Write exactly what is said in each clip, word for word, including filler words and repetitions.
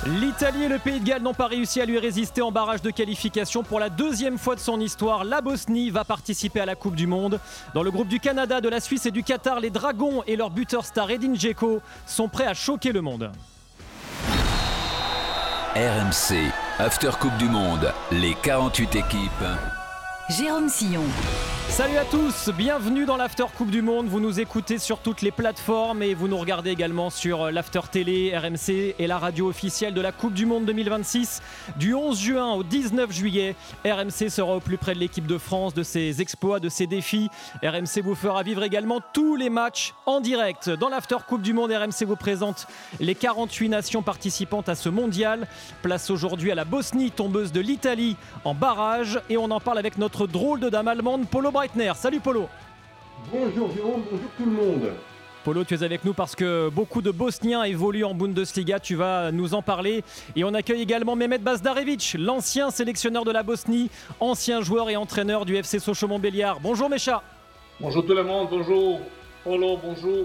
L'Italie et le Pays de Galles n'ont pas réussi à lui résister en barrage de qualification. Pour la deuxième fois de son histoire, la Bosnie va participer à la Coupe du Monde. Dans le groupe du Canada, de la Suisse et du Qatar, les Dragons et leur buteur star Edin Dzeko sont prêts à choquer le monde. R M C, After Coupe du Monde, les quarante-huit équipes. Jérôme Sillon. Salut à tous, bienvenue dans l'After Coupe du Monde. Vous nous écoutez sur toutes les plateformes et vous nous regardez également sur l'After Télé, R M C et la radio officielle de la Coupe du Monde deux mille vingt-six. Du onze juin au dix-neuf juillet, R M C sera au plus près de l'équipe de France, de ses exploits, de ses défis. R M C vous fera vivre également tous les matchs en direct. Dans l'After Coupe du Monde, R M C vous présente les quarante-huit nations participantes à ce mondial. Place aujourd'hui à la Bosnie, tombeuse de l'Italie en barrage. Et on en parle avec notre drôle de dame allemande, Polo Breitner. Salut Polo. Bonjour Jérôme, bonjour tout le monde. Polo, tu es avec nous parce que beaucoup de Bosniens évoluent en Bundesliga, tu vas nous en parler. Et on accueille également Mehmet Bazdarevic, l'ancien sélectionneur de la Bosnie, ancien joueur et entraîneur du F C Sochaux-Montbéliard. Bonjour Mécha. Bonjour tout le monde, bonjour Polo, bonjour.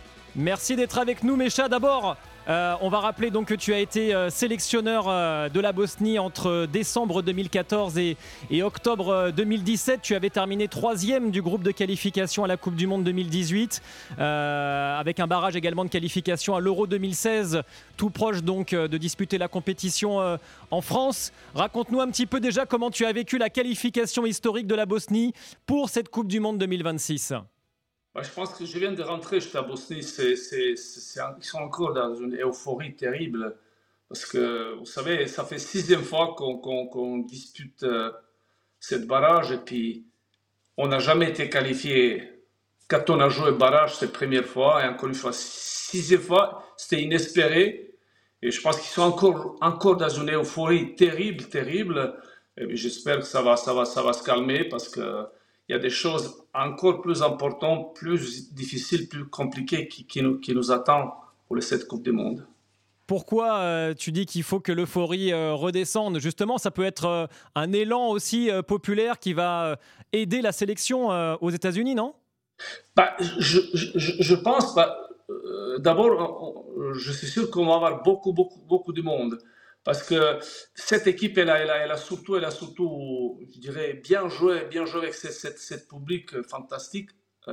Merci d'être avec nous Mécha. D'abord, Euh, on va rappeler donc que tu as été euh, sélectionneur euh, de la Bosnie entre décembre deux mille quatorze et, et octobre euh, deux mille dix-sept. Tu avais terminé troisième du groupe de qualification à la Coupe du Monde deux mille dix-huit, euh, avec un barrage également de qualification à l'Euro deux mille seize, tout proche donc euh, de disputer la compétition euh, en France. Raconte-nous un petit peu déjà comment tu as vécu la qualification historique de la Bosnie pour cette Coupe du Monde deux mille vingt-six. Bah, je pense que je viens de rentrer chez la Bosnie, c'est, c'est, c'est, c'est, ils sont encore dans une euphorie terrible. Parce que, vous savez, ça fait sixième fois qu'on, qu'on, qu'on dispute euh, cette barrage et puis on n'a jamais été qualifié. Quand on a joué barrage, c'est la première fois et encore une fois, sixième fois, c'était inespéré. Et je pense qu'ils sont encore, encore dans une euphorie terrible, terrible. Et j'espère que ça va, ça va, ça va se calmer parce que il y a des choses encore plus importantes, plus difficiles, plus compliquées qui, qui, nous, qui nous attendent pour cette Coupe du Monde. Pourquoi euh, tu dis qu'il faut que l'euphorie euh, redescende ? Justement, ça peut être euh, un élan aussi euh, populaire qui va euh, aider la sélection euh, aux États-Unis, non ? bah, je, je, je pense, bah, euh, d'abord, on, je suis sûr qu'on va avoir beaucoup, beaucoup, beaucoup de monde. Parce que cette équipe, elle a, elle a, elle a surtout, elle a surtout, je dirais, bien joué, bien joué avec cette, cette, cette public fantastique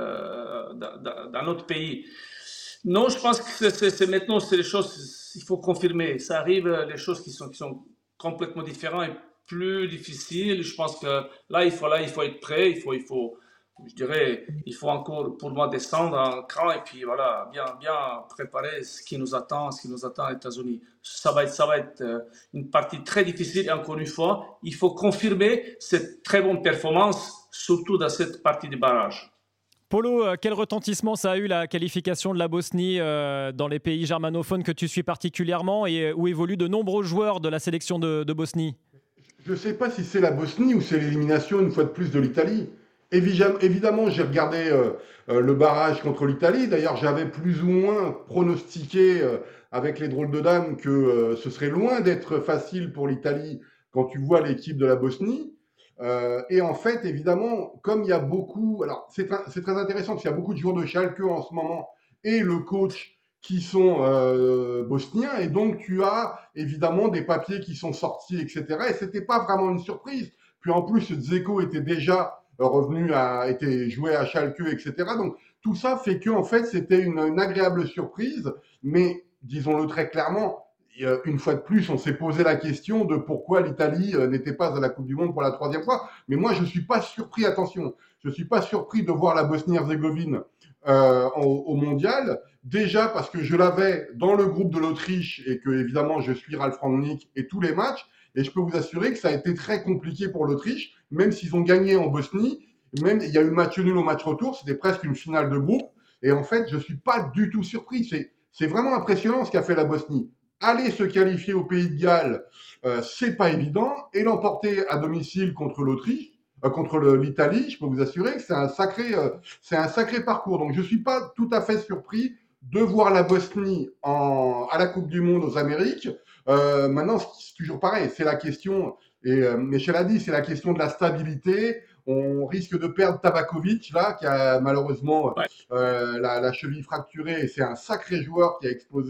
euh, dans, dans notre pays. Non, je pense que c'est, c'est, c'est maintenant, c'est les choses, il faut confirmer. Ça arrive, les choses qui sont, qui sont complètement différentes et plus difficiles. Je pense que là, il faut, là, il faut être prêt, il faut, il faut, je dirais, il faut encore pour moi descendre en cran et puis voilà, bien, bien préparer ce qui nous attend, ce qui nous attend aux États-Unis. Ça va être, ça va être une partie très difficile et encore une fois, il faut confirmer cette très bonne performance, surtout dans cette partie du barrage. Polo, quel retentissement ça a eu la qualification de la Bosnie euh, dans les pays germanophones que tu suis particulièrement et où évoluent de nombreux joueurs de la sélection de, de Bosnie ? Je ne sais pas si c'est la Bosnie ou c'est l'élimination une fois de plus de l'Italie. Évidemment, j'ai regardé euh, euh, le barrage contre l'Italie. D'ailleurs, j'avais plus ou moins pronostiqué euh, avec les drôles de dames que euh, ce serait loin d'être facile pour l'Italie quand tu vois l'équipe de la Bosnie. Euh, et en fait, évidemment, comme il y a beaucoup... Alors, c'est, tra- c'est très intéressant parce qu'il y a beaucoup de joueurs de Schalke en ce moment et le coach qui sont euh, bosniens. Et donc, tu as évidemment des papiers qui sont sortis, et cetera. Et c'était pas vraiment une surprise. Puis en plus, Dzeko était déjà... revenu à été joué à Schalke, et cetera. Donc tout ça fait que en fait c'était une, une agréable surprise, mais disons-le très clairement, une fois de plus, on s'est posé la question de pourquoi l'Italie n'était pas à la Coupe du Monde pour la troisième fois. Mais moi, je suis pas surpris. Attention, je suis pas surpris de voir la Bosnie-Herzégovine euh, au, au mondial. Déjà parce que je l'avais dans le groupe de l'Autriche et que évidemment je suis Ralf Rangnick et tous les matchs. Et je peux vous assurer que ça a été très compliqué pour l'Autriche, même s'ils ont gagné en Bosnie. Même il y a eu match nul au match retour, c'était presque une finale de groupe. Et en fait, je suis pas du tout surpris. C'est, c'est vraiment impressionnant ce qu'a fait la Bosnie. Aller se qualifier au Pays de Galles, euh, c'est pas évident. Et l'emporter à domicile contre l'Autriche, euh, contre le, l'Italie, je peux vous assurer que c'est un sacré, euh, c'est un sacré parcours. Donc je suis pas tout à fait surpris de voir la Bosnie en, à la Coupe du Monde aux Amériques. Euh, maintenant, c'est toujours pareil, c'est la question, et euh, Michel a dit, c'est la question de la stabilité. On risque de perdre Tabakovic, là, qui a malheureusement ouais. euh, la, la cheville fracturée, et c'est un sacré joueur qui a explosé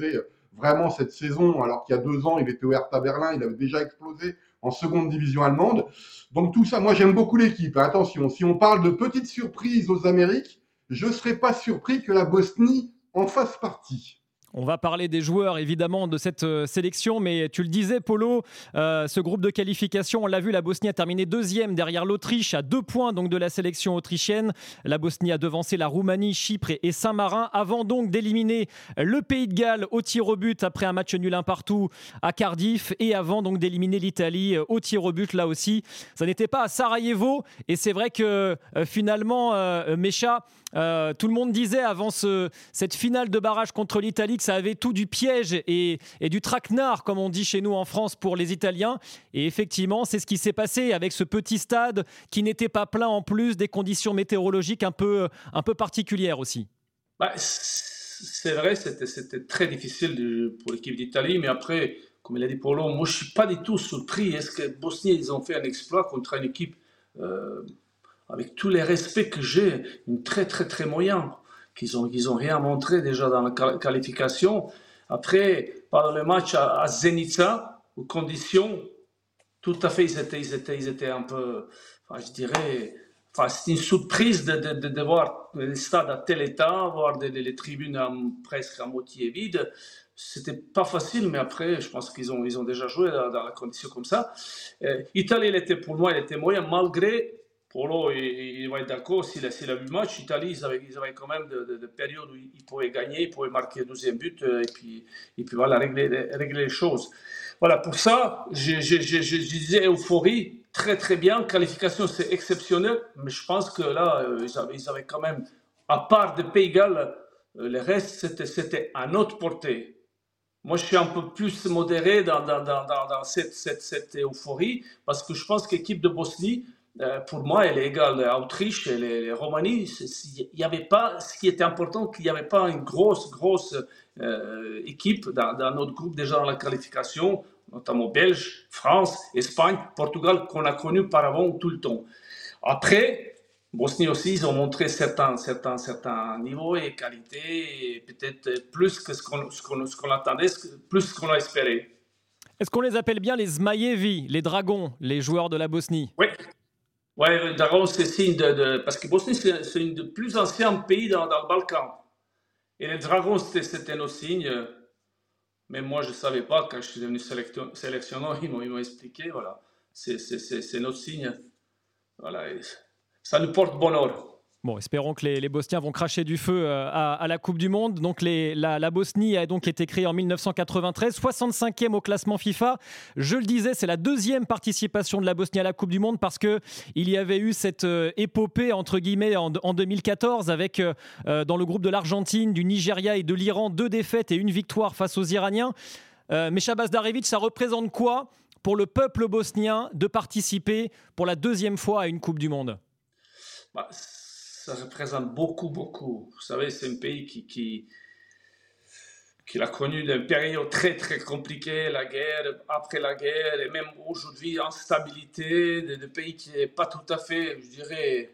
vraiment cette saison, alors qu'il y a deux ans, il était au Hertha Berlin, il avait déjà explosé en seconde division allemande. Donc tout ça, moi j'aime beaucoup l'équipe. Attention, si on parle de petites surprises aux Amériques, je ne serais pas surpris que la Bosnie en fasse partie. On va parler des joueurs évidemment de cette euh, sélection, mais tu le disais Polo, euh, ce groupe de qualification, on l'a vu, la Bosnie a terminé deuxième derrière l'Autriche à deux points donc de la sélection autrichienne. La Bosnie a devancé la Roumanie, Chypre et Saint-Marin avant donc d'éliminer le Pays de Galles au tir au but après un match nul un partout à Cardiff et avant donc d'éliminer l'Italie au tir au but là aussi. Ça n'était pas à Sarajevo et c'est vrai que euh, finalement euh, Mecha, Euh, tout le monde disait avant ce, cette finale de barrage contre l'Italie que ça avait tout du piège et, et du traquenard, comme on dit chez nous en France pour les Italiens. Et effectivement, c'est ce qui s'est passé avec ce petit stade qui n'était pas plein en plus, des conditions météorologiques un peu, un peu particulières aussi. Bah, c'est vrai, c'était, c'était très difficile pour l'équipe d'Italie, mais après, comme il a dit Polo, moi je ne suis pas du tout surpris. Est-ce que Bosnie, ils ont fait un exploit contre une équipe euh, avec tous les respects que j'ai, une très très très moyen, qu'ils ont, qu'ils ont rien montré déjà dans la qualification. Après, par le match à, à Zenica, aux conditions, tout à fait, ils étaient, ils étaient, ils étaient un peu, enfin, je dirais, enfin, c'est une surprise de, de, de, de voir le stade à tel état, voir des, des, les tribunes à, presque à moitié vides. C'était pas facile, mais après, je pense qu'ils ont, ils ont déjà joué dans, dans la condition comme ça. Euh, Italie, elle était, pour moi, elle était moyenne, malgré Polo, il, il va être d'accord, s'il a, s'il a vu le match, l'Italie, ils avaient, ils avaient quand même de, de, de périodes où ils pouvaient gagner, ils pouvaient marquer le douzième but et puis, et puis voilà, régler, régler les choses. Voilà, pour ça, je, je, je, je disais euphorie, très très bien, qualification c'est exceptionnel, mais je pense que là, ils avaient, ils avaient quand même, à part de Pays de Galles, le reste c'était, c'était à notre portée. Moi, je suis un peu plus modéré dans, dans, dans, dans cette, cette, cette euphorie, parce que je pense que l'équipe de Bosnie, pour moi, elle est égale à l'Autriche et la Roumanie. Il y avait pas, ce qui était important, qu'il n'y avait pas une grosse, grosse euh, équipe dans, dans notre groupe déjà dans la qualification, notamment Belge, France, Espagne, Portugal, qu'on a connu par avant tout le temps. Après, Bosnie aussi, ils ont montré certains, certains, certains niveaux et qualités, et peut-être plus que ce qu'on, ce qu'on, ce qu'on attendait, plus ce qu'on a espéré. Est-ce qu'on les appelle bien les Zmajevi, les dragons, les joueurs de la Bosnie ? Oui. Oui, le dragon, c'est signe de, de. Parce que Bosnie, c'est, c'est un des plus anciens pays dans, dans le Balkan. Et les dragons, c'était, c'était nos signes. Mais moi, je ne savais pas, quand je suis devenu sélectionneur, ils m'ont, ils m'ont expliqué. Voilà. C'est, c'est, c'est, c'est notre signe. Voilà. Et ça nous porte bonheur. Bon, espérons que les, les Bosniens vont cracher du feu à, à la Coupe du Monde. Donc les, la, la Bosnie a donc été créée en dix-neuf cent quatre-vingt-treize, soixante-cinquième au classement FIFA. Je le disais, c'est la deuxième participation de la Bosnie à la Coupe du Monde parce qu'il y avait eu cette euh, épopée, entre guillemets, en, en deux mille quatorze avec, euh, dans le groupe de l'Argentine, du Nigeria et de l'Iran, deux défaites et une victoire face aux Iraniens. Euh, mais Shabazz Darevic, ça représente quoi pour le peuple bosnien de participer pour la deuxième fois à une Coupe du Monde ? Bah, ça représente beaucoup, beaucoup. Vous savez, c'est un pays qui, qui, qui a connu une période très, très compliquée, la guerre, après la guerre, et même aujourd'hui, instabilité, de, de pays qui n'est pas tout à fait, je dirais,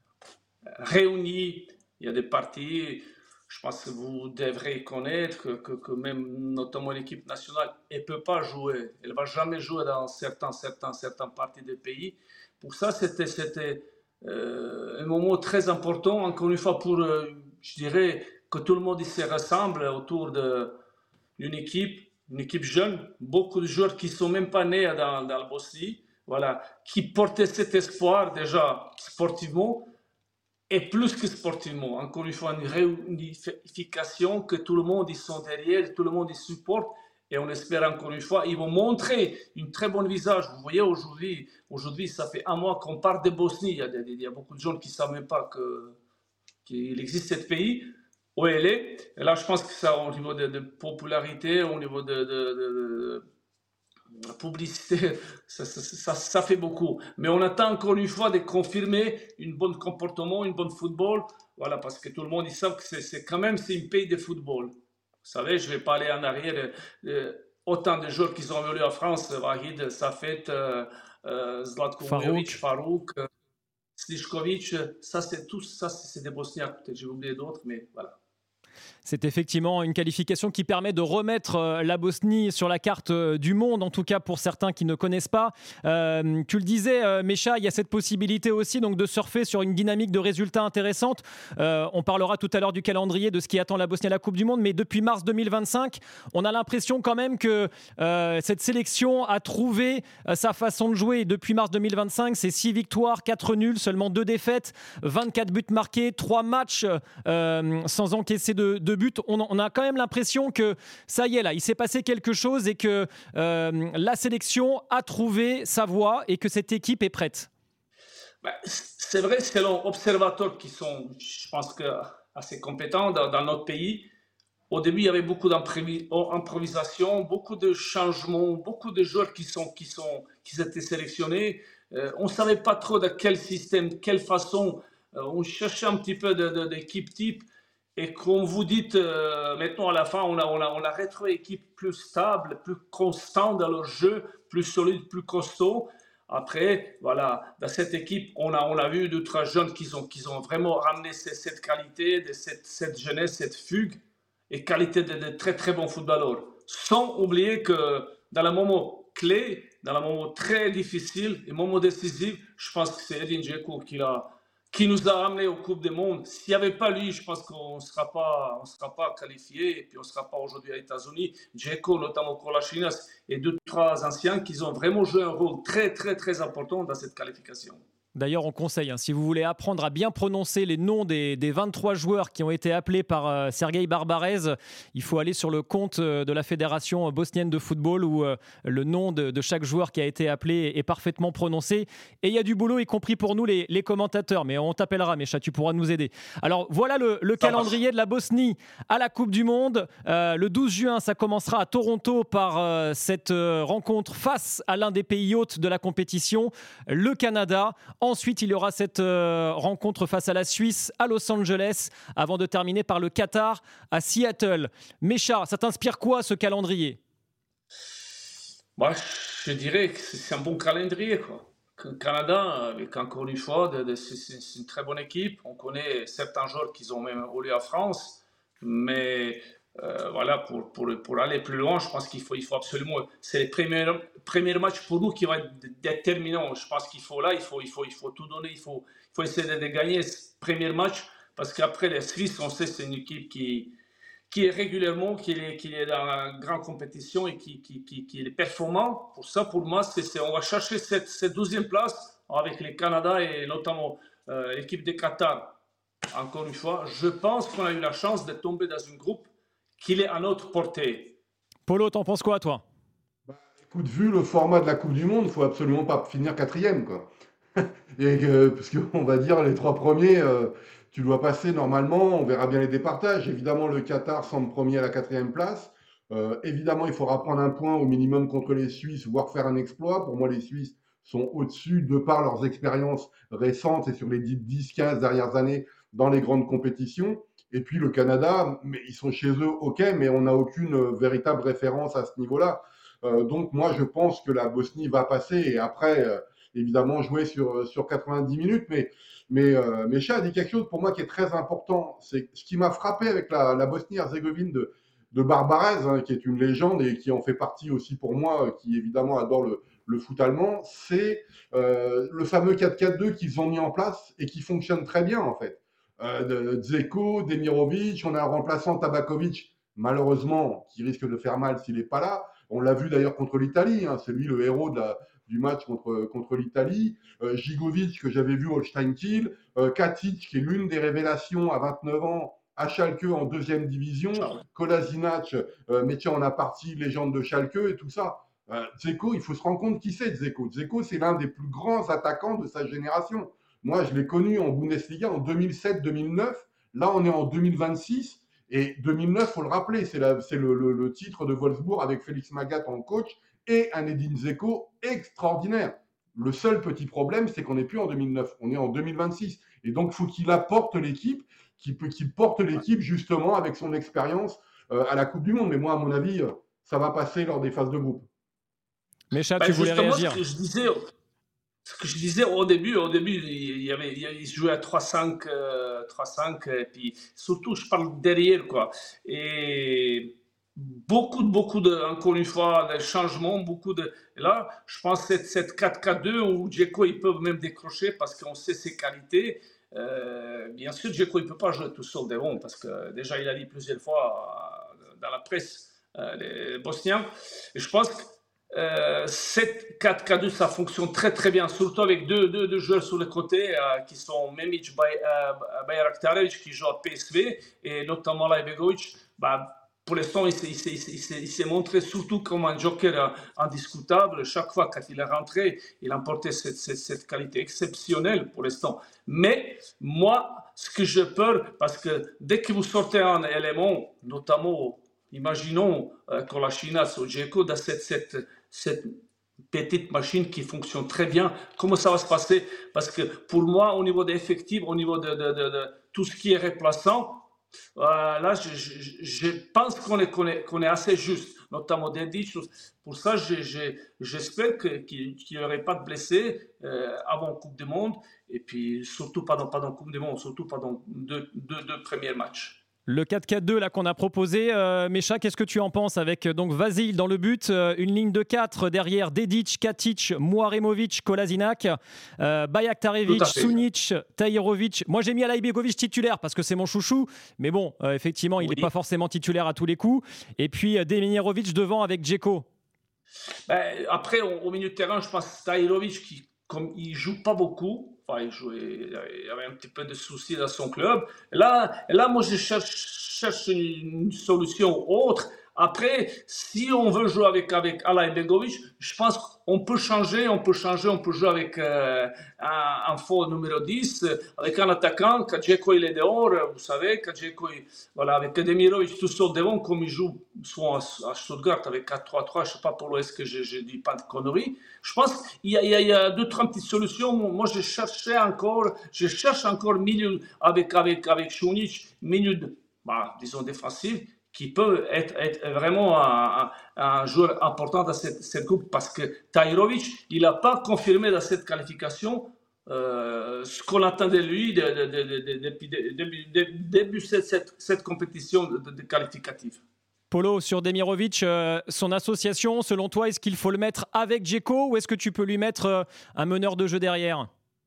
réuni. Il y a des partis, je pense que vous devrez connaître, que, que, que même notamment l'équipe nationale, elle ne peut pas jouer. Elle ne va jamais jouer dans certains, certains, certains parties des pays. Pour ça, c'était... c'était Euh, un moment très important, encore une fois, pour, euh, je dirais, que tout le monde se rassemble autour de, d'une équipe, une équipe jeune, beaucoup de joueurs qui ne sont même pas nés dans, dans la Bosnie, voilà, qui portaient cet espoir déjà sportivement, et plus que sportivement, encore une fois, une réunification, que tout le monde, ils sont derrière, tout le monde, ils supportent. Et on espère encore une fois, ils vont montrer une très bonne visage. Vous voyez, aujourd'hui, aujourd'hui ça fait un mois qu'on parle de Bosnie. Il y a, des, il y a beaucoup de gens qui ne savent même pas que, qu'il existe ce pays, où elle est. Et là, je pense que ça, au niveau de, de popularité, au niveau de, de, de, de publicité, ça, ça, ça, ça fait beaucoup. Mais on attend encore une fois de confirmer un bon comportement, un bon football. Voilà, parce que tout le monde, ils savent que c'est, c'est quand même c'est un pays de football. Vous savez, je ne vais pas aller en arrière. Euh, autant de joueurs qui ont évolué en France, Vahid, Safet, euh, euh, Zlatko Vujovic, Farouk, euh, Slišković, ça c'est tous, ça c'est des Bosniaques. Peut-être j'ai oublié d'autres, mais voilà. C'est effectivement une qualification qui permet de remettre la Bosnie sur la carte du monde, en tout cas pour certains qui ne connaissent pas. Euh, tu le disais, Mécha, il y a cette possibilité aussi donc, de surfer sur une dynamique de résultats intéressante. Euh, on parlera tout à l'heure du calendrier, de ce qui attend la Bosnie à la Coupe du Monde, mais depuis mars deux mille vingt-cinq, on a l'impression quand même que euh, cette sélection a trouvé euh, sa façon de jouer. Depuis mars deux mille vingt-cinq, c'est six victoires, quatre nuls, seulement deux défaites, vingt-quatre buts marqués, trois matchs euh, sans encaisser de, de but. On, on a quand même l'impression que ça y est, là, il s'est passé quelque chose et que euh, la sélection a trouvé sa voie et que cette équipe est prête. Ben, c'est vrai, selon observateurs qui sont, je pense, que assez compétents dans, dans notre pays, au début, il y avait beaucoup d'improvisation, beaucoup de changements, beaucoup de joueurs qui, sont, qui, sont, qui étaient sélectionnés. Euh, on ne savait pas trop de quel système, quelle façon. Euh, on cherchait un petit peu de, de, d'équipe type. Et comme vous dites, euh, maintenant à la fin, on a, on a, on a retrouvé une équipe plus stable, plus constante dans leur jeu, plus solide, plus costaud. Après, voilà, dans cette équipe, on a, on a vu d'autres jeunes qui ont, qui ont vraiment ramené cette, cette qualité, de cette, cette jeunesse, cette fugue et qualité de, de très très bons footballeurs. Sans oublier que dans le moment clé, dans le moment très difficile et moment décisif, je pense que c'est Edin Dzeko qui l'a qui nous a ramenés aux Coupes du Monde. S'il n'y avait pas lui, je pense qu'on ne sera pas, on sera pas qualifié et puis on ne sera pas aujourd'hui aux États-Unis. Dzeko, notamment Kolasinac et deux, trois anciens qui ont vraiment joué un rôle très, très, très important dans cette qualification. D'ailleurs, on conseille, hein, si vous voulez apprendre à bien prononcer les noms des, des vingt-trois joueurs qui ont été appelés par euh, Sergueï Barbarez, il faut aller sur le compte euh, de la Fédération bosnienne de football où euh, le nom de, de chaque joueur qui a été appelé est parfaitement prononcé. Et il y a du boulot, y compris pour nous, les, les commentateurs. Mais on t'appellera, Mécha, tu pourras nous aider. Alors, voilà le, le calendrier de la Bosnie à la Coupe du Monde. Euh, le douze juin, ça commencera à Toronto par euh, cette euh, rencontre face à l'un des pays hôtes de la compétition, le Canada. Ensuite, il y aura cette euh, rencontre face à la Suisse à Los Angeles avant de terminer par le Qatar à Seattle. Mécha, ça t'inspire quoi ce calendrier ? Moi, je dirais que c'est un bon calendrier, quoi. Le Canada, avec encore une fois, de, de, c'est, c'est une très bonne équipe. On connaît certains joueurs qui ont même roulé à France, mais euh, voilà, pour, pour, pour aller plus loin, je pense qu'il faut, il faut absolument. C'est les premiers, premiers matchs pour nous qui vont être déterminants. Je pense qu'il faut là, il faut, il faut, il faut tout donner, il faut, il faut essayer de, de gagner ce premier match parce qu'après les Suisses, on sait que c'est une équipe qui, qui est régulièrement, qui est, qui est dans une grande compétition et qui, qui, qui, qui est performant. Pour ça, pour moi, c'est, c'est, on va chercher cette, cette douzième place avec les Canada et notamment euh, l'équipe de Qatar. Encore une fois, je pense qu'on a eu la chance de tomber dans un groupe qu'il est à notre portée. Polo, t'en penses quoi, toi ? Bah, écoute, vu le format de la Coupe du Monde, il ne faut absolument pas finir quatrième, quoi. Et que, parce qu'on va dire les trois premiers, euh, tu dois passer normalement, on verra bien les départages. Évidemment, le Qatar semble premier à la quatrième place. Euh, évidemment, il faudra prendre un point au minimum contre les Suisses, voire faire un exploit. Pour moi, les Suisses sont au-dessus de par leurs expériences récentes et sur les dix quinze dernières années dans les grandes compétitions. Et puis le Canada, mais ils sont chez eux, ok, mais on n'a aucune véritable référence à ce niveau-là. Euh, donc moi, je pense que la Bosnie va passer et après, euh, évidemment, jouer sur, sur quatre-vingt-dix minutes. Mais, mais euh, Mécha a dit quelque chose pour moi qui est très important. C'est ce qui m'a frappé avec la, la Bosnie-Herzégovine de, de Barbarez, hein, qui est une légende et qui en fait partie aussi pour moi, qui évidemment adore le, le foot allemand, c'est euh, le fameux quatre quatre deux qu'ils ont mis en place et qui fonctionne très bien en fait. Euh, Dzeko, Demirovic, on a un remplaçant Tabakovic, malheureusement, qui risque de faire mal s'il n'est pas là. On l'a vu d'ailleurs contre l'Italie, hein, c'est lui le héros de la, du match contre, contre l'Italie. Euh, Gigovic, que j'avais vu au Holstein Kiel. Euh, Katic, qui est l'une des révélations à vingt-neuf ans à Schalke en deuxième division. Kolasinac, euh, métier en apartie, légende de Schalke et tout ça. Euh, Dzeko, il faut se rendre compte qui c'est Dzeko. Dzeko, c'est l'un des plus grands attaquants de sa génération. Moi, je l'ai connu en Bundesliga en deux mille sept deux mille neuf. Là, on est en deux mille vingt-six. Et deux mille neuf, il faut le rappeler, c'est, la, c'est le, le, le titre de Wolfsburg avec Félix Magath en coach et un Edin Dzeko extraordinaire. Le seul petit problème, c'est qu'on n'est plus en deux mille neuf, on est en deux mille vingt-six. Et donc, il faut qu'il apporte l'équipe, qu'il, peut, qu'il porte l'équipe justement avec son expérience euh, à la Coupe du Monde. Mais moi, à mon avis, ça va passer lors des phases de groupe. Mécha, tu bah, voulais réagir ? Ce que je disais, ce que je disais au début, au début, il y avait, il jouait à trois cinq, euh, trois cinq, et puis surtout, je parle derrière, quoi. Et beaucoup, beaucoup de, encore une fois, de changements, beaucoup de. Et là, je pense que cette, cette quatre quatre deux où Dzeko, ils peuvent même décrocher parce qu'on sait ses qualités. Euh, bien sûr, Dzeko, il ne peut pas jouer tout seul devant parce que déjà, il a dit plusieurs fois dans la presse, euh, les Bosniens. Et je pense que Euh, cette quatre quatre deux, ça fonctionne très très bien, surtout avec deux, deux, deux joueurs sur le côté euh, qui sont Memic Bayraktarevic qui joue à P S V et notamment Lajbegovic. Bah, pour l'instant, il s'est, il, s'est, il, s'est, il s'est montré surtout comme un joker indiscutable. Chaque fois quand il est rentré, il a emporté cette, cette, cette qualité exceptionnelle pour l'instant. Mais moi, ce que j'ai peur, parce que dès que vous sortez un élément, notamment, imaginons euh, que la Chine a sur Dzeko dans cette, cette cette petite machine qui fonctionne très bien, comment ça va se passer? Parce que pour moi, au niveau des effectifs, au niveau de, de, de, de tout ce qui est remplaçant, euh, là, je, je, je pense qu'on est, qu'on, est, qu'on est assez juste, notamment Dedic. Pour ça, je, je, j'espère que, qu'il n'y aurait pas de blessés euh, avant Coupe du Monde, et puis surtout pas dans, pas dans Coupe du Monde, surtout pas dans deux, deux, deux premiers matchs. Le quatre quatre deux là qu'on a proposé, euh, Mecha, qu'est-ce que tu en penses avec donc Vasil dans le but, euh, une ligne de quatre derrière Dedic, Katic, Muaremovic, Kolasinac, euh, Bayraktarevic, Sunic, Tahirovic. Moi j'ai mis Alajbegovic titulaire parce que c'est mon chouchou, mais bon, euh, effectivement il n'est oui. pas forcément titulaire à tous les coups. Et puis euh, Demirovic devant avec Dzeko. Ben, après au, au milieu de terrain, je pense Tahirovic qui comme il joue pas beaucoup. Enfin, il, jouait, il avait un petit peu de soucis dans son club. Et là, et là, moi, je cherche, cherche une, une solution autre. Après, si on veut jouer avec, avec Alajbegovic, je pense qu'on peut changer, on peut changer, on peut jouer avec euh, un, un faux numéro dix, avec un attaquant, quand Dzeko il est dehors, vous savez, quand Dzeko, voilà, avec Demirovic tout seul devant, comme il joue soit à Stuttgart avec quatre trois trois, je ne sais pas pour l'Ouest que je ne dis pas de conneries. Je pense qu'il y a, il y a, il y a deux, trois petites solutions. Moi, je cherchais encore, je cherche encore milieu avec, avec, avec Sunic, milieu, de, bah, disons, défensif, qui peut être, être vraiment un, un, un joueur important dans cette, cette groupe parce que Tahirovic, il n'a pas confirmé dans cette qualification euh, ce qu'on attendait de lui depuis de, de, de, de, de, début de cette, cette, cette compétition de, de qualificative. Polo, sur Demirovic, euh, son association, selon toi, est-ce qu'il faut le mettre avec Dzeko ou est-ce que tu peux lui mettre euh, un meneur de jeu derrière?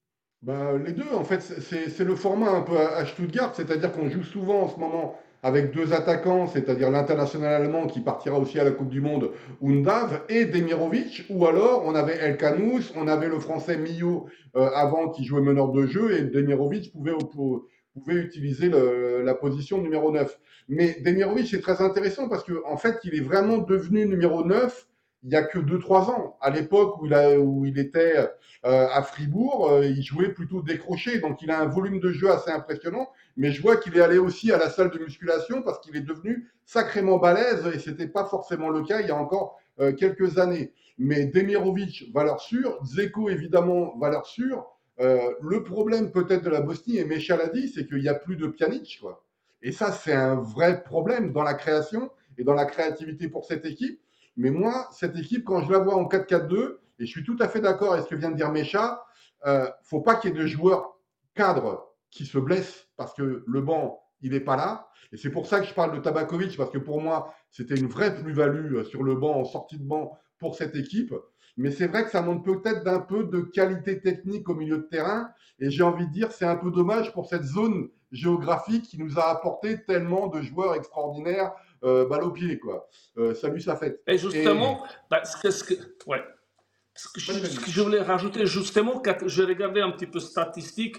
Bah, les deux, en fait, c'est, c'est le format un peu à Stuttgart, c'est-à-dire qu'on joue souvent en ce moment avec deux attaquants, c'est-à-dire l'international allemand qui partira aussi à la Coupe du Monde, Undav, et Demirovic, ou alors on avait El Kanous, on avait le français Millot euh, avant qui jouait meneur de jeu, et Demirovic pouvait, pouvait utiliser le, la position numéro neuf. Mais Demirovic, c'est très intéressant parce qu'en en fait, il est vraiment devenu numéro neuf il n'y a que deux trois ans. À l'époque où il, a, où il était euh, à Fribourg, euh, il jouait plutôt décroché, donc il a un volume de jeu assez impressionnant. Mais je vois qu'il est allé aussi à la salle de musculation parce qu'il est devenu sacrément balèze et ce n'était pas forcément le cas il y a encore euh, quelques années. Mais Demirovic, valeur sûre. Dzeko, évidemment, valeur sûre. Euh, le problème peut-être de la Bosnie, et Mecha l'a dit, c'est qu'il n'y a plus de Pjanic, quoi. Et ça, c'est un vrai problème dans la création et dans la créativité pour cette équipe. Mais moi, cette équipe, quand je la vois en quatre quatre deux, et je suis tout à fait d'accord avec ce que vient de dire Mecha, il euh, ne faut pas qu'il y ait de joueurs cadres qui se blessent parce que le banc, il n'est pas là. Et c'est pour ça que je parle de Tabakovic, parce que pour moi, c'était une vraie plus-value sur le banc, en sortie de banc pour cette équipe. Mais c'est vrai que ça manque peut-être d'un peu de qualité technique au milieu de terrain. Et j'ai envie de dire, c'est un peu dommage pour cette zone géographique qui nous a apporté tellement de joueurs extraordinaires euh, balle au pied, quoi. Euh, salut, ça fait. Et justement, et... Bah, ce, que, ce, que, ouais. ce, que je, ce que je voulais rajouter, justement, quand je regardais un petit peu statistiques,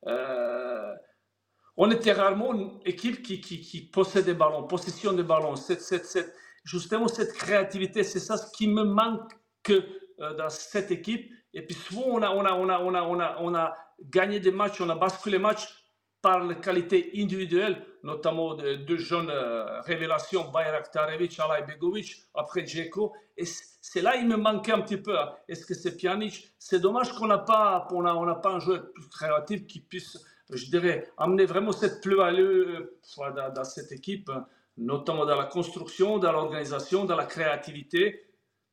euh, on était rarement une équipe qui, qui, qui possède des ballons, possession des ballons. Cette, cette, cette, justement, cette créativité, c'est ça ce qui me manque que, euh, dans cette équipe. Et puis souvent, on a, on, a, on, a, on, a, on, a, on a gagné des matchs, on a basculé les matchs par les qualités individuelles, notamment de deux jeunes euh, révélations, Bayraktarevic, Alajbegovic, après Dzeko. Et c'est là il me manquait un petit peu. Hein. Est-ce que c'est Pjanic? C'est dommage qu'on n'a pas, on a, on n'a pas un joueur plus créatif qui puisse, je dirais, amener vraiment cette plus-value euh, dans, dans cette équipe, hein, notamment dans la construction, dans l'organisation, dans la créativité.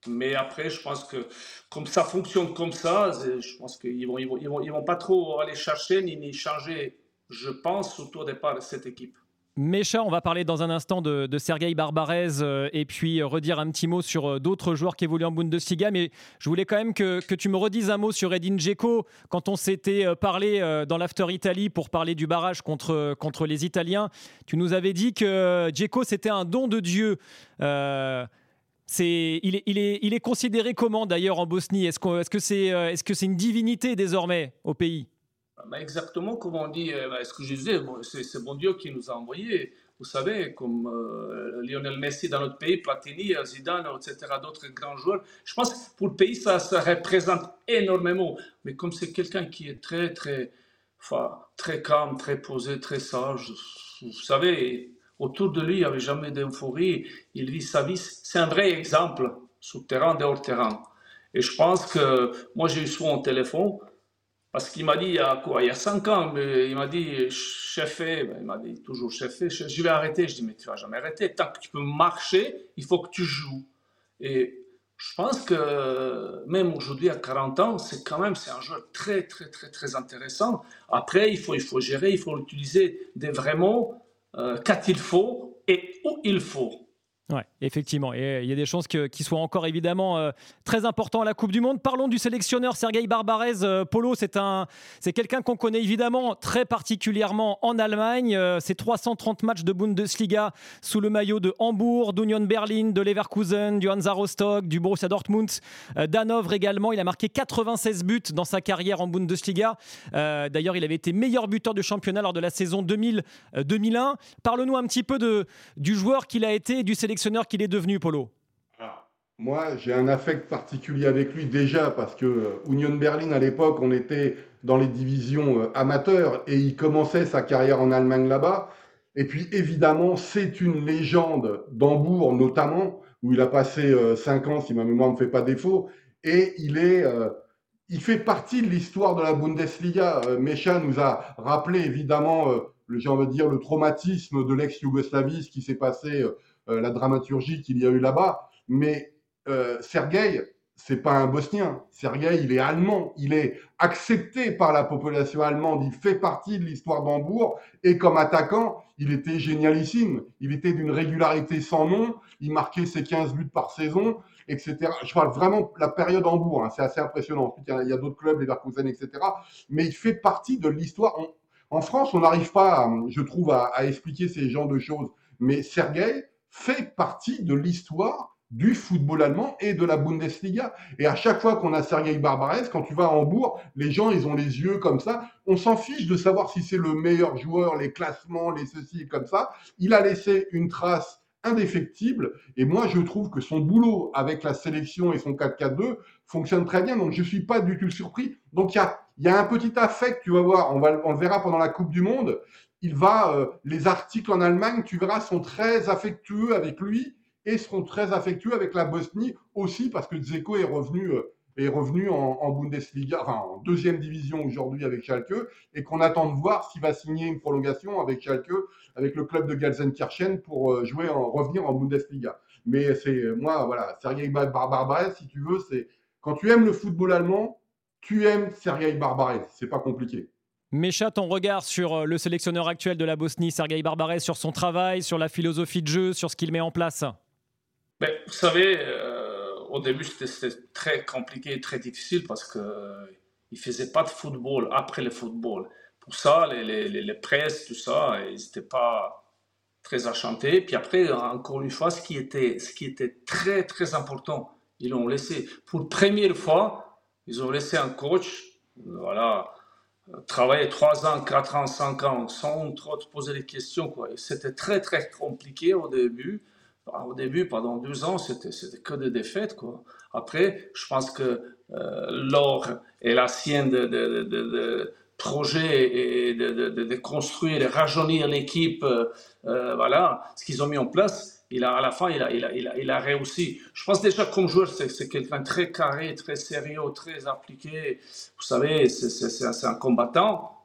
Mais après, je pense que comme ça fonctionne comme ça, je pense qu'ils vont, ils vont, ils vont, ils vont pas trop aller chercher ni, ni changer, je pense, autour des départ de cette équipe. Mécha, on va parler dans un instant de, de Sergueï Barbarez euh, et puis euh, redire un petit mot sur euh, d'autres joueurs qui évoluent en Bundesliga. Mais je voulais quand même que, que tu me redises un mot sur Edin Dzeko. Quand on s'était euh, parlé euh, dans l'After Italy pour parler du barrage contre, contre les Italiens, tu nous avais dit que Dzeko, c'était un don de Dieu. Euh, c'est, il, est, il, est, il est considéré comment d'ailleurs en Bosnie ? Est-ce, que, est-ce, que c'est, est-ce que c'est une divinité désormais au pays ? Ben exactement comme on dit, ben ce que je disais, bon, c'est, c'est bon Dieu qui nous a envoyés. Vous savez, comme euh, Lionel Messi dans notre pays, Platini, Zidane, et cetera, d'autres grands joueurs. Je pense que pour le pays, ça, ça représente énormément. Mais comme c'est quelqu'un qui est très, très, enfin, très calme, très posé, très sage, vous savez, autour de lui, il n'y avait jamais d'euphorie. Il vit sa vie. C'est un vrai exemple, sur terrain, dehors terrain. Et je pense que moi, j'ai eu souvent un téléphone. Parce qu'il m'a dit, il y a quoi, il y a cinq ans, mais il m'a dit, chef, ben, il m'a dit toujours chef, je, je vais arrêter. Je dis, mais tu vas jamais arrêter. Tant que tu peux marcher, il faut que tu joues. Et je pense que même aujourd'hui, à quarante ans, c'est quand même, c'est un joueur très, très, très, très intéressant. Après, il faut, il faut gérer, il faut utiliser des vrais mots, euh, quand il faut et où il faut. Ouais, effectivement. Et il y a des chances que, qu'il soit encore évidemment euh, très important à la Coupe du Monde. Parlons du sélectionneur Sergueï Barbarez. Euh, Polo, c'est, un, c'est quelqu'un qu'on connaît évidemment très particulièrement en Allemagne. Euh, c'est trois cent trente matchs de Bundesliga sous le maillot de Hambourg, d'Union Berlin, de Leverkusen, du Hansa Rostock, du Borussia Dortmund, euh, d'Hanovre également. Il a marqué quatre-vingt-seize buts dans sa carrière en Bundesliga. Euh, d'ailleurs, il avait été meilleur buteur du championnat lors de la saison deux mille deux mille un. Parle-nous un petit peu de, du joueur qu'il a été et du sélectionneur qu'il est devenu, Polo. Alors, moi, j'ai un affect particulier avec lui déjà parce que euh, Union Berlin, à l'époque, on était dans les divisions euh, amateurs et il commençait sa carrière en Allemagne là-bas. Et puis, évidemment, c'est une légende d'Hambourg, notamment, où il a passé euh, cinq ans, si ma mémoire ne me fait pas défaut. Et il est... Euh, il fait partie de l'histoire de la Bundesliga. Euh, Mécha nous a rappelé, évidemment, euh, le, j'ai envie de dire, le traumatisme de l'ex-Yougoslavie, ce qui s'est passé... Euh, Euh, la dramaturgie qu'il y a eu là-bas. Mais euh, Sergueï, c'est pas un Bosnien. Sergueï, il est allemand. Il est accepté par la population allemande. Il fait partie de l'histoire d'Hambourg. Et comme attaquant, il était génialissime. Il était d'une régularité sans nom. Il marquait ses quinze buts par saison, et cetera. Je parle vraiment de la période Hambourg. Hein. C'est assez impressionnant. Ensuite, il y a, il y a d'autres clubs, les Leverkusen, et cetera. Mais il fait partie de l'histoire. On, en France, on n'arrive pas, je trouve, à, à expliquer ces genres de choses. Mais Sergueï fait partie de l'histoire du football allemand et de la Bundesliga. Et à chaque fois qu'on a Sergueï Barbarez, quand tu vas à Hambourg, les gens, ils ont les yeux comme ça. On s'en fiche de savoir si c'est le meilleur joueur, les classements, les ceci, comme ça. Il a laissé une trace indéfectible. Et moi, je trouve que son boulot avec la sélection et son quatre quatre deux fonctionne très bien. Donc, je ne suis pas du tout surpris. Donc, il y a, y a un petit affect, tu vas voir. On, va, on le verra pendant la Coupe du Monde. Il va, euh, les articles en Allemagne, tu verras, sont très affectueux avec lui et seront très affectueux avec la Bosnie aussi parce que Dzeko est revenu, euh, est revenu en, en Bundesliga, enfin en deuxième division aujourd'hui avec Schalke et qu'on attend de voir s'il va signer une prolongation avec Schalke, avec le club de Gelsenkirchen pour euh, jouer en, revenir en Bundesliga. Mais c'est, moi, voilà, Sergueï Barbarez, si tu veux, c'est quand tu aimes le football allemand, tu aimes Sergueï Barbarez, c'est pas compliqué. Mécha, ton regard sur le sélectionneur actuel de la Bosnie, Sergueï Barbarez, sur son travail, sur la philosophie de jeu, sur ce qu'il met en place? Ben, vous savez, euh, au début, c'était, c'était très compliqué et très difficile parce qu'il euh, ne faisait pas de football après le football. Pour ça, les, les, les presses, tout ça, ils n'étaient pas très enchantés. Puis après, encore une fois, ce qui était, ce qui était très, très important, ils l'ont laissé. Pour la première fois, ils ont laissé un coach, voilà, travailler trois ans, quatre ans, cinq ans, sans trop te poser des questions, quoi. Et c'était très, très compliqué au début. Au début, pendant deux ans, c'était, c'était que des défaites, quoi. Après, je pense que euh, l'or et la sienne de, de, de, de projet et de, de, de, de construire et rajeunir l'équipe, euh, voilà, ce qu'ils ont mis en place, il a, à la fin, il a, il, a, il, a, il a réussi. Je pense déjà comme joueur, c'est, c'est quelqu'un de très carré, très sérieux, très appliqué. Vous savez, c'est, c'est, c'est, un, c'est un combattant.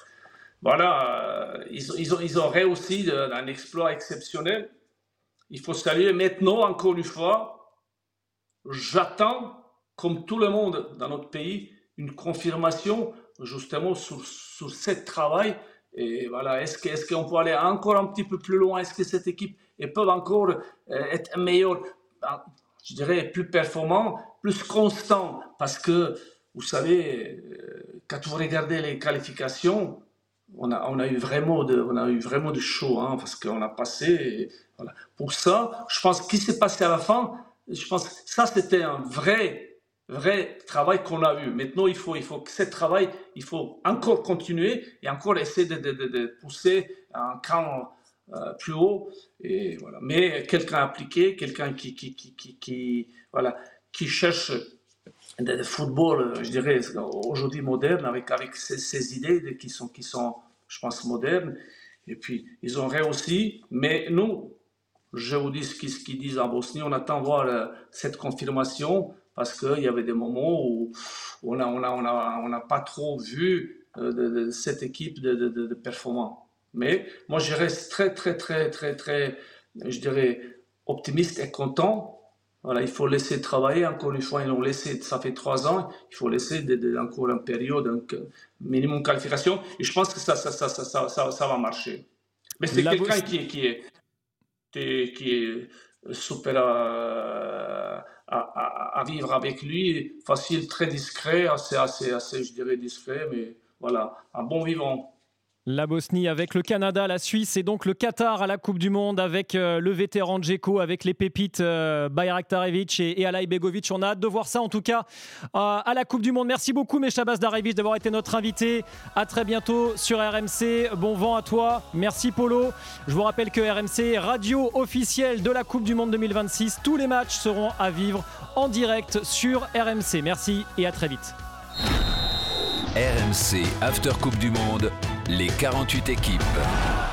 Voilà, euh, ils, ils, ont, ils ont réussi un exploit exceptionnel. Il faut saluer maintenant, encore une fois, j'attends, comme tout le monde dans notre pays, une confirmation justement sur, sur ce travail. Et voilà, est-ce, que, est-ce qu'on peut aller encore un petit peu plus loin? Est-ce que cette équipe peut encore euh, être meilleure, je dirais plus performant, plus constant? Parce que, vous savez, euh, quand vous regardez les qualifications, on a, on a eu vraiment de, on a eu vraiment de chaud, hein, parce qu'on a passé. Et, voilà. Pour ça, je pense qu'il s'est passé à la fin. Je pense que ça, c'était un vrai, vrai travail qu'on a eu. Maintenant, il faut, il faut que ce travail, il faut encore continuer et encore essayer de, de, de, de pousser un cran euh, plus haut. Et voilà. Mais quelqu'un appliqué, quelqu'un qui, qui, qui, qui, qui, voilà, qui cherche de football, je dirais, aujourd'hui moderne, avec, avec ces, ces idées qui sont, qui sont, je pense, modernes. Et puis, ils ont réussi. Mais nous, je vous dis ce qu'ils, ce qu'ils disent en Bosnie, on attend voir euh, cette confirmation parce qu'il y avait des moments où on n'a on a, on a, on a pas trop vu euh, de, de cette équipe de, de, de, de performants. Mais moi, je reste très, très, très, très, très, je dirais, optimiste et content. Voilà, il faut laisser travailler. Encore une fois, ils l'ont laissé, ça fait trois ans. Il faut laisser de, de, encore une période, un minimum qualification. Et je pense que ça, ça, ça, ça, ça, ça, ça va marcher. Mais c'est La quelqu'un qui est, qui est, qui est super à, à, à, à vivre avec lui. Facile, très discret, assez, assez, assez, je dirais, discret. Mais voilà, un bon vivant. La Bosnie avec le Canada, la Suisse et donc le Qatar à la Coupe du Monde avec euh, le vétéran Džeko, avec les pépites euh, Bajraktarević et, et Alay Begović. On a hâte de voir ça en tout cas euh, à la Coupe du Monde. Merci beaucoup Meša Bazdarević d'avoir été notre invité. À très bientôt sur R M C. Bon vent à toi. Merci Polo. Je vous rappelle que R M C est radio officielle de la Coupe du Monde deux mille vingt-six. Tous les matchs seront à vivre en direct sur R M C. Merci et à très vite. R M C After Coupe du Monde, les quarante-huit équipes.